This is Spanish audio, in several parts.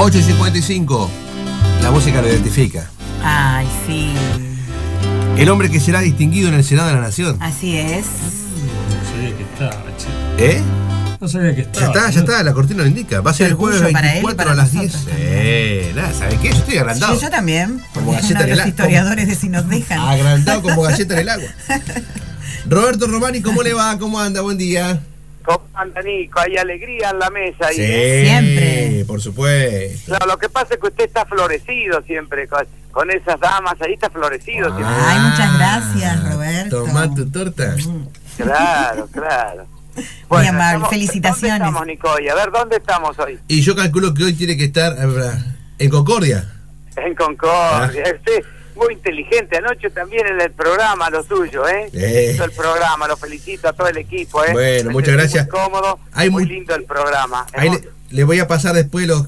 8:55. La música lo identifica. Ay, sí. El hombre que será distinguido en el Senado de la Nación. Así es. No sabía que estaba, ¿Eh? No sabía que estaba. Ya está, la cortina lo indica. Va a ser el jueves Orgullo para él y 24 para a las nosotros 10. Nada, ¿sabes qué? Yo estoy agrandado. Sí, yo también. Como Porque galleta uno de en los el historiadores de Si Nos Dejan. Agrandado como galleta en el agua. Roberto Romani, ¿cómo le va? ¿Cómo anda? Buen día. ¿Cómo anda, Nico? Hay alegría en la mesa ahí. Sí, Siempre. por supuesto. Claro, lo que pasa es que usted está florecido siempre con esas damas, ahí está florecido siempre. Ay, muchas gracias, Roberto. Tomá tu torta. Claro, claro. Muy amable, felicitaciones. ¿Dónde estamos, Nico? Y a ver, ¿dónde estamos hoy? Y yo calculo que hoy tiene que estar en Concordia. En Concordia. Sí, muy inteligente. Anoche también en el programa, lo suyo, ¿eh? Hizo el programa, lo felicito a todo el equipo, ¿eh? Bueno, muchas gracias. Muy cómodo, muy lindo el programa. Ahí le voy a pasar después los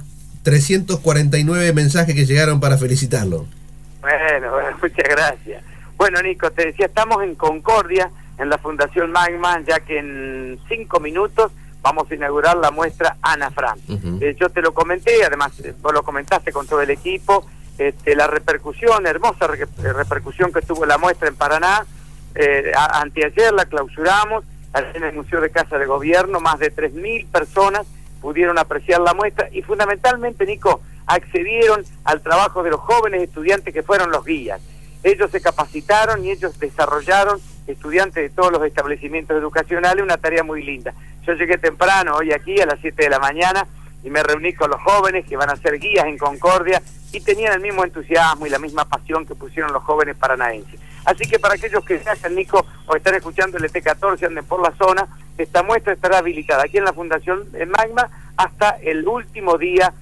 349 mensajes que llegaron para felicitarlo. Bueno, muchas gracias. Bueno, Nico, te decía, estamos en Concordia, en la Fundación Magma, ya que en 5 minutos vamos a inaugurar la muestra Ana Frank. Yo te lo comenté, además vos lo comentaste con todo el equipo, la repercusión, hermosa repercusión que tuvo la muestra en Paraná. Anteayer la clausuramos, en el Museo de Casa de Gobierno, más de 3.000 personas pudieron apreciar la muestra y fundamentalmente, Nico, accedieron al trabajo de los jóvenes estudiantes que fueron los guías. Ellos se capacitaron y ellos desarrollaron, estudiantes de todos los establecimientos educacionales, una tarea muy linda. Yo llegué temprano hoy aquí a las 7 de la mañana y me reuní con los jóvenes que van a ser guías en Concordia y tenían el mismo entusiasmo y la misma pasión que pusieron los jóvenes paranaenses. Así que para aquellos que se hacen, Nico, o están escuchando el ET14, anden por la zona, esta muestra estará habilitada aquí en la Fundación Magma hasta el último día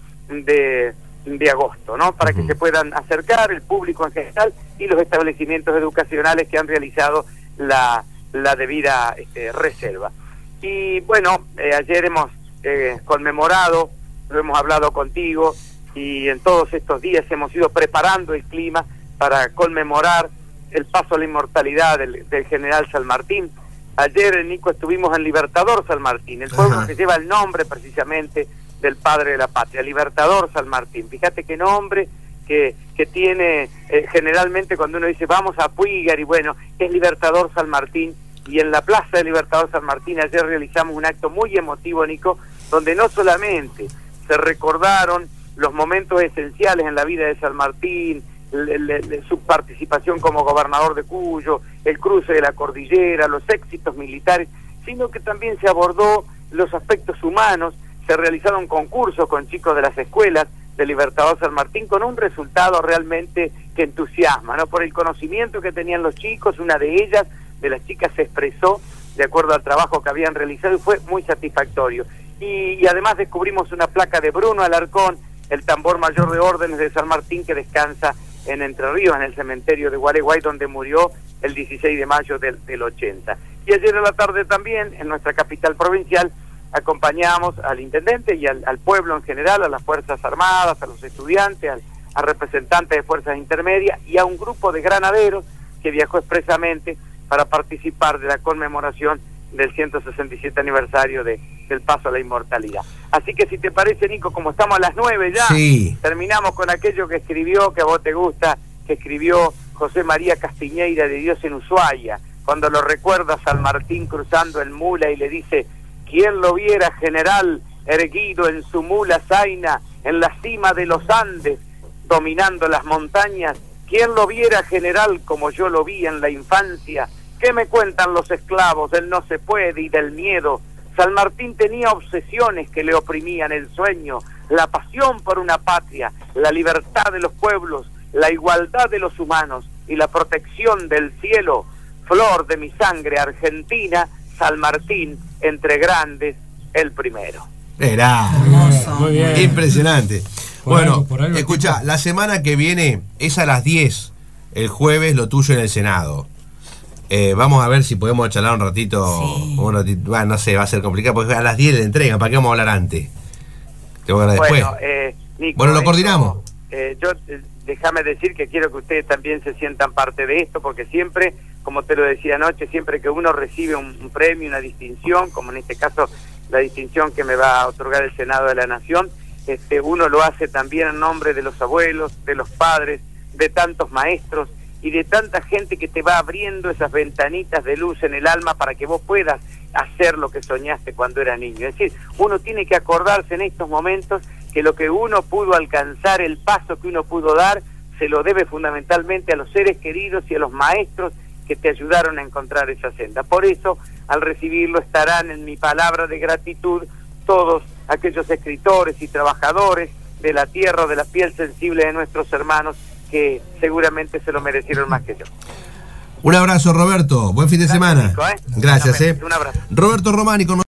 de agosto, ¿no? Para que se puedan acercar el público en general y los establecimientos educacionales que han realizado la debida reserva. Y bueno, ayer hemos conmemorado, lo hemos hablado contigo y en todos estos días hemos ido preparando el clima para conmemorar el paso a la inmortalidad del general San Martín. Ayer, Nico, estuvimos en Libertador San Martín, el pueblo que lleva el nombre precisamente del padre de la patria, Libertador San Martín. Fíjate qué nombre que tiene generalmente cuando uno dice vamos a Puígar, y bueno, es Libertador San Martín. Y en la plaza de Libertador San Martín ayer realizamos un acto muy emotivo, Nico, donde no solamente se recordaron los momentos esenciales en la vida de San Martín, su participación como gobernador de Cuyo, el cruce de la cordillera, los éxitos militares, sino que también se abordó los aspectos humanos. Se realizaron concursos con chicos de las escuelas de Libertador San Martín con un resultado realmente que entusiasma, ¿no? Por el conocimiento que tenían los chicos, una de ellas, de las chicas, se expresó de acuerdo al trabajo que habían realizado y fue muy satisfactorio. Y además descubrimos una placa de Bruno Alarcón, el tambor mayor de órdenes de San Martín, que descansa en Entre Ríos, en el cementerio de Gualeguay, donde murió el 16 de mayo del 80. Y ayer en la tarde también, en nuestra capital provincial, acompañamos al intendente y al pueblo en general, a las Fuerzas Armadas, a los estudiantes, a representantes de fuerzas intermedias y a un grupo de granaderos que viajó expresamente para participar de la conmemoración del 167 aniversario del paso a la inmortalidad. Así que si te parece, Nico, como estamos a las 9 ya, terminamos con aquello que escribió, que a vos te gusta, que escribió José María Castiñeira de Dios en Ushuaia, cuando lo recuerda San Martín cruzando el Mula y le dice: ¿quién lo viera, general, erguido en su mula zaina, en la cima de los Andes, dominando las montañas? ¿Quién lo viera, general, como yo lo vi en la infancia? ¿Qué me cuentan los esclavos del no se puede y del miedo? San Martín tenía obsesiones que le oprimían el sueño, la pasión por una patria, la libertad de los pueblos, la igualdad de los humanos y la protección del cielo. Flor de mi sangre argentina, San Martín, entre grandes, el primero. Era muy bien. Impresionante. Bueno, por algo escucha, la semana que viene es a las 10, el jueves, lo tuyo en el Senado. Vamos a ver si podemos charlar un ratito. Bueno, no sé, va a ser complicado porque a las 10 le entregan. ¿Para qué vamos a hablar antes? Te voy a hablar después. Nico, bueno, lo coordinamos. Déjame decir que quiero que ustedes también se sientan parte de esto, porque siempre, como te lo decía anoche, siempre que uno recibe un premio, una distinción, como en este caso la distinción que me va a otorgar el Senado de la Nación, uno lo hace también en nombre de los abuelos, de los padres, de tantos maestros y de tanta gente que te va abriendo esas ventanitas de luz en el alma para que vos puedas hacer lo que soñaste cuando era niño. Es decir, uno tiene que acordarse en estos momentos que lo que uno pudo alcanzar, el paso que uno pudo dar, se lo debe fundamentalmente a los seres queridos y a los maestros que te ayudaron a encontrar esa senda. Por eso, al recibirlo, estarán en mi palabra de gratitud todos aquellos escritores y trabajadores de la tierra, de la piel sensible de nuestros hermanos, que seguramente se lo merecieron más que yo. Un abrazo, Roberto. Buen fin de semana. Nico, Gracias. Un abrazo. Roberto Romani con